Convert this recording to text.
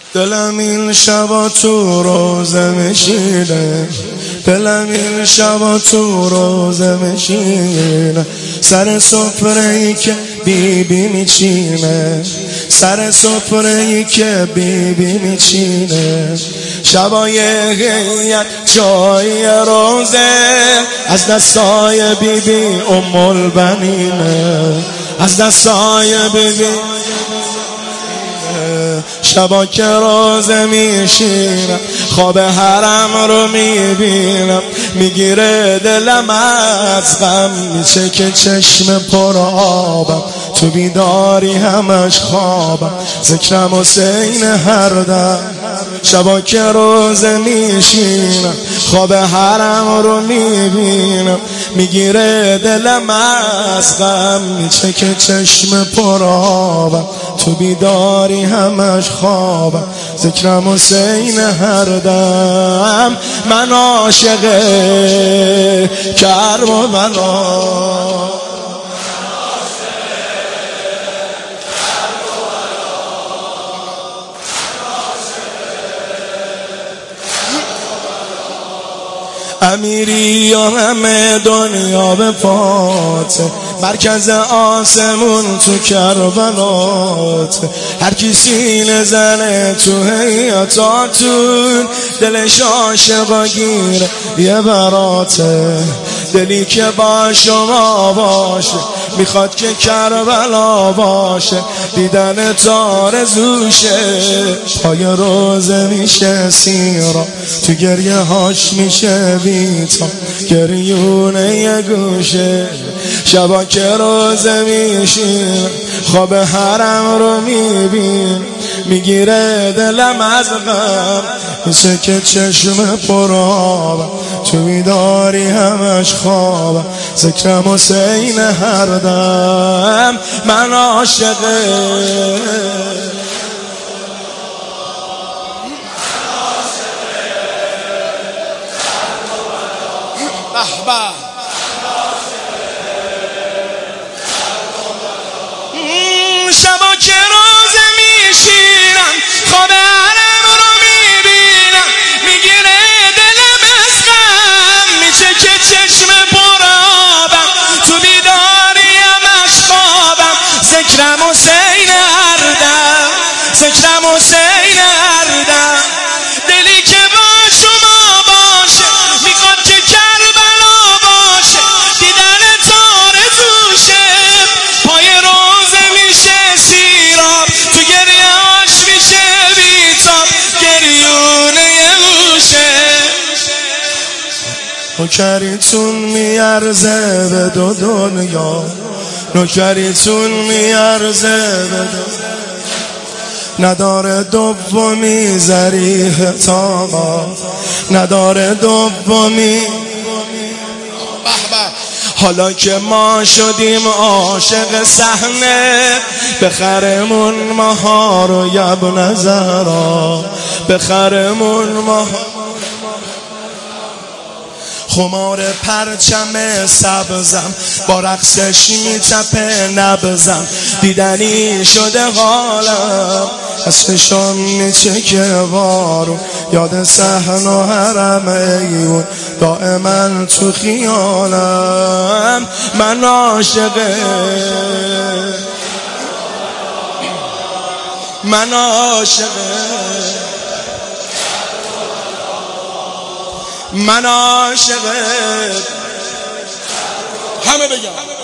دلم این شبا تو روزه میشینه، دلم این شبا تو روزه میشینه، سر سفره‌ای که بیبی میچینه، سر سفره‌ای که بیبی میچینه. شبای هیئت جای روزه، از دستای بیبی ام البنینه، از دستای بیبی. شبا که روزه میشینم، خواب حرم رو میبینم، میگیره دلم از غم، میشه که چشم پر آبم، تو بیداری همش خوابم، ذکرم حسین هر دم. شبا که روزه میشینم، خواب حرم رو میبینم، میگیره دلم از غم، میشه که چشم پر آبم، تو بیداری همش خوابم، ذکرم حسین هر دم. من عاشق کربلا، امیری یا همه دنیا به پاته، مرکز آسمون تو کربلات، هر کی سینه زنه تو حیاتاتون، دلش عاشقا گیره یه براته، دلی که با شما باشه میخواد که کربلا باشه، دیدن آرزوشه، پای روزه میشه سیرا، تو گریه هاش میشه بیتا، گریونه یه گوشه. شبا که روزه میشین، خواب حرم رو میبین، میگیره دلم از غم، میشه که چشم پر آبم، تو بیداری همش خوابم، ذکرم حسین هر دم. من عاشق شبا که روزه میشینم، خواب حرم رو میبینم، میگیره دلم از غم، میشه که چشم پر آبم، تو بیداری همش خوابم، ذکرم حسین هر دم، ذکرم حسین هر دم. دلی که با شما باشه میخواد که کربلا باشه، دیدن آرزوشه، پای روزه میشه سیراب، تو گریه هاش میشه بیتاب، گریونه یه گوشه. نوکریتون میارزه به دو دنیا، نوکریتون میارزه به دو، نداره دومی ذریح تاقا، نداره دومی. حالا که ما شدیم عاشق صحنه، بخرمون ماها رو یبن زهرا، بخرمون ماها. خمار پرچم سبزم، با رقصش میتپه نبزم، دیدنی شده حالم، از چشام میچکه بارون، یاد صحن و حرم ایون، دائما تو خیالم. من عاشق، من عاشق، من عاشق، همه بگم